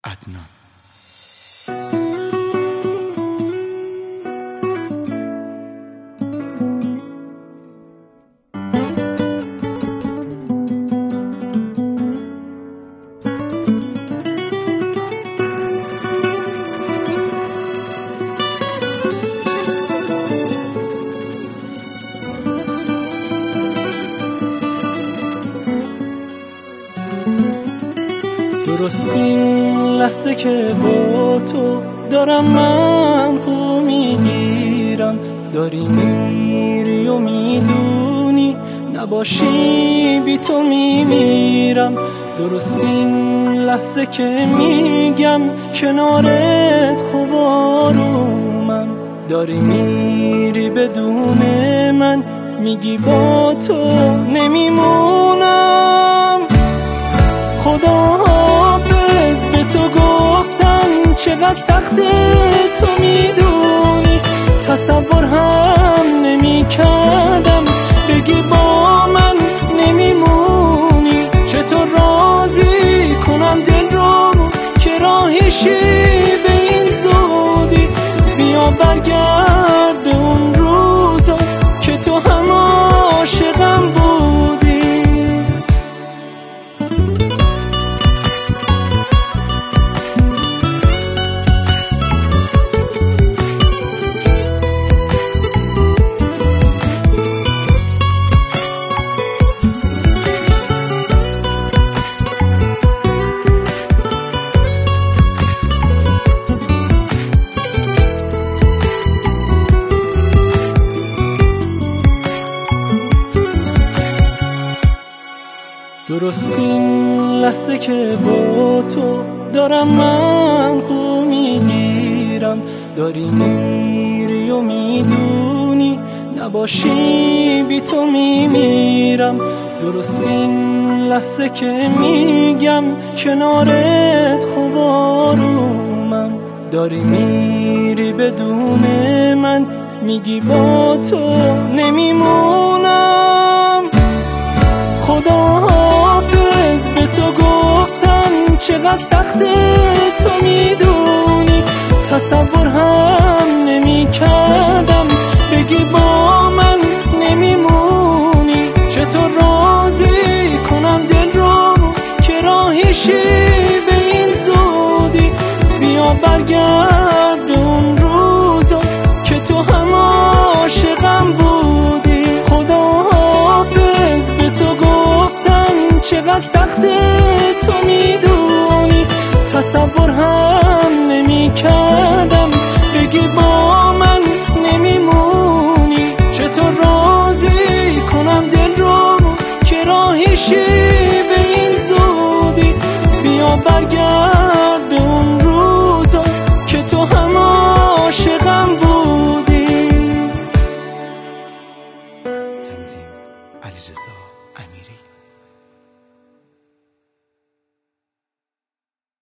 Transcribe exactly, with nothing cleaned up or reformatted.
عدنان. درست این لحظه که با تو دارم من خو میگیرم، داری میری و میدونی نباشی بی تو میمیرم. درست این لحظه که میگم کنارت خوب آرومم، داری میری بدون من میگی با تو نمیمونم. خدا حافظ به تو گفتن چقدر سخته تو میدونی، تصور هم نمی کردم بگی با من نمیمونی. چطور راضی کنم دل رو که راهیشی به این زودی، بیا برگرد به اون روزا که تو هم عاشقم بودی. درست این لحظه که با تو دارم من خو میگیرم، داری میری و میدونی نباشی بی تو میمیرم. درست این لحظه که میگم کنارت خوب آرومم، داری میری بدون من میگی با تو نمیمونم. خدا حافظ به تو گفتن چقدر سخته تو میدونی، تصور هم نمی کردم بگی با من نمیمونی. چطور راضی کنم دل رو که راهیشی به این زودی، بیا برگرد به اون روزا که تو هم عاشقم بودی. خدا حافظ به تو گفتن چقدر سخته تو میدونی، تصور هم نمی کردم بگی با من نمیمونی. چطور راضی کنم دل رو که راهیشی به این زودی، بیا برگرد به اون روزا که تو هم عاشقم بودی. تنظیم علیرضا امیری.